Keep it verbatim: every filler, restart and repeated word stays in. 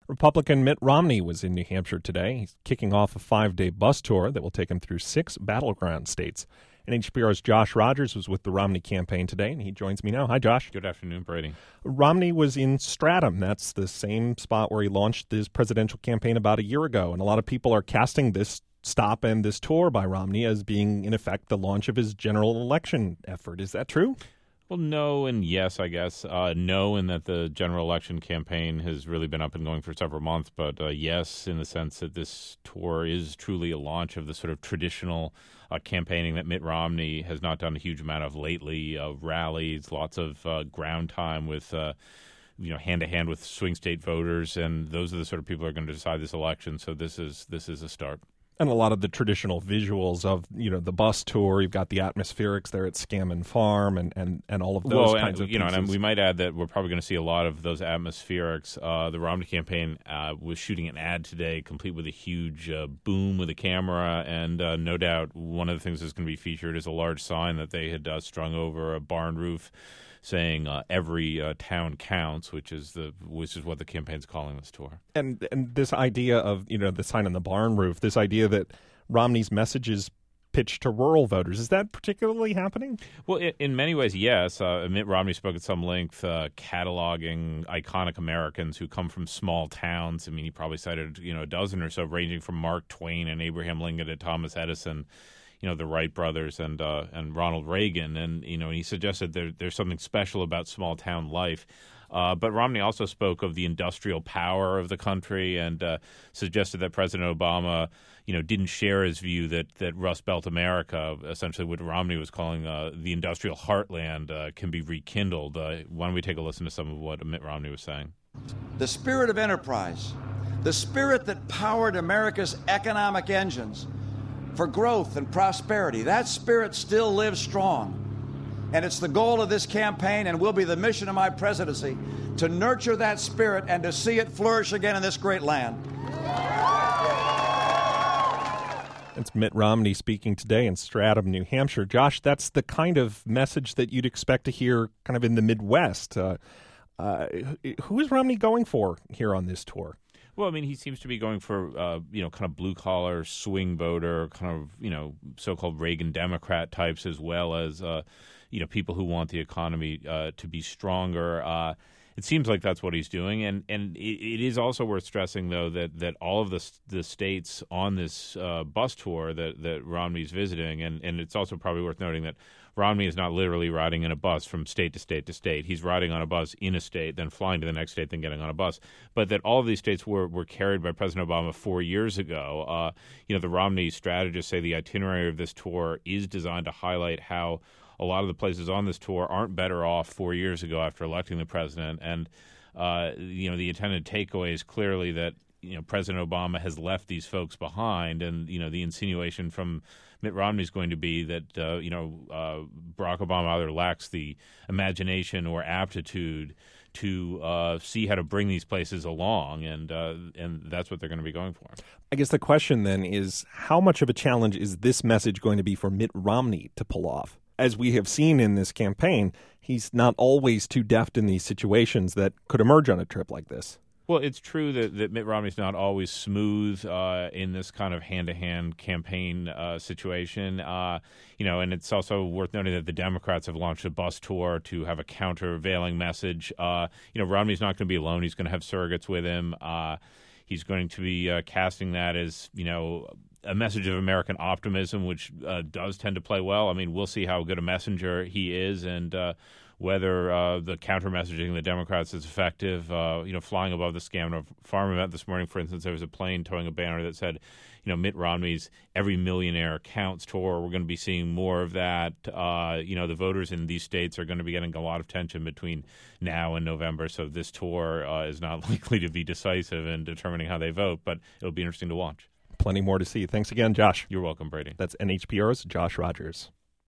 Republican Mitt Romney was in New Hampshire today. He's kicking off a five-day bus tour that will take him through six battleground states. N H P R's Josh Rogers was with the Romney campaign today, and he joins me now. Hi, Josh. Good afternoon, Brady. Romney was in Stratham. That's the same spot where he launched his presidential campaign about a year ago, and a lot of people are casting this stop and this tour by Romney as being, in effect, the launch of his general election effort. Is that true? Well, no and yes, I guess. Uh, no, in that the general election campaign has really been up and going for several months, but uh, yes, in the sense that this tour is truly a launch of the sort of traditional uh, campaigning that Mitt Romney has not done a huge amount of lately. Uh, rallies, lots of uh, ground time with, uh, you know, hand to hand with swing state voters, and those are the sort of people who are going to decide this election. So this is this is a start. And a lot of the traditional visuals of, you know, the bus tour. You've got the atmospherics there at Scammon Farm and, and, and all of those well, kinds and, of you know, pieces. and we might add that we're probably going to see a lot of those atmospherics. Uh, the Romney campaign uh, was shooting an ad today, complete with a huge uh, boom with a camera, and uh, no doubt one of the things that's going to be featured is a large sign that they had uh, strung over a barn roof, saying uh, every uh, town counts, which is the which is what the campaign's calling this tour. And and this idea of, you know, the sign on the barn roof, this idea that Romney's message is pitched to rural voters, is that particularly happening? Well, in, in many ways, yes. Uh, Mitt Romney spoke at some length, uh, cataloging iconic Americans who come from small towns. I mean, he probably cited, you know, a dozen or so, ranging from Mark Twain and Abraham Lincoln to Thomas Edison, you know, the Wright brothers and uh, and Ronald Reagan. And, you know, he suggested there, there's something special about small town life. Uh, but Romney also spoke of the industrial power of the country and uh, suggested that President Obama, you know, didn't share his view that, that Rust Belt America, essentially what Romney was calling uh, the industrial heartland, uh, can be rekindled. Uh, why don't we take a listen to some of what Mitt Romney was saying? The spirit of enterprise, the spirit that powered America's economic engines for growth and prosperity, that spirit still lives strong. And it's the goal of this campaign and will be the mission of my presidency to nurture that spirit and to see it flourish again in this great land. It's Mitt Romney speaking today in Stratham, New Hampshire. Josh, that's the kind of message that you'd expect to hear kind of in the Midwest. Uh, uh, who is Romney going for here on this tour? Well, I mean, he seems to be going for, uh, you know, kind of blue-collar, swing voter, kind of, you know, so-called Reagan Democrat types, as well as, uh, you know, people who want the economy uh, to be stronger. Uh, it seems like that's what he's doing. And, and it, it is also worth stressing, though, that, that all of the, the states on this uh, bus tour that, that Romney's visiting, and, and it's also probably worth noting that Romney is not literally riding in a bus from state to state to state. He's riding on a bus in a state, then flying to the next state, then getting on a bus. But that all of these states were, were carried by President Obama four years ago. Uh, you know, the Romney strategists say the itinerary of this tour is designed to highlight how a lot of the places on this tour aren't better off four years ago after electing the president. And, uh, you know, the intended takeaway is clearly that, you know, President Obama has left these folks behind. And, you know, the insinuation from Mitt Romney is going to be that, uh, you know, uh, Barack Obama either lacks the imagination or aptitude to uh, see how to bring these places along, and uh, and that's what they're going to be going for. I guess the question then is, how much of a challenge is this message going to be for Mitt Romney to pull off? As we have seen in this campaign, he's not always too deft in these situations that could emerge on a trip like this. Well, it's true that, that Mitt Romney's not always smooth uh, in this kind of hand-to-hand campaign uh, situation. Uh, you know, and it's also worth noting that the Democrats have launched a bus tour to have a countervailing message. Uh, you know, Romney's not going to be alone. He's going to have surrogates with him. Uh, he's going to be uh, casting that as, you know, a message of American optimism, which uh, does tend to play well. I mean, we'll see how good a messenger he is, and uh, whether uh, the counter-messaging of the Democrats is effective. Uh, you know, flying above the Scammon Farm event this morning, for instance, there was a plane towing a banner that said, you know, Mitt Romney's Every Millionaire Counts tour. We're going to be seeing more of that. Uh, you know, the voters in these states are going to be getting a lot of tension between now and November, so this tour uh, is not likely to be decisive in determining how they vote, but it'll be interesting to watch. Plenty more to see. Thanks again, Josh. You're welcome, Brady. That's N H P R's Josh Rogers.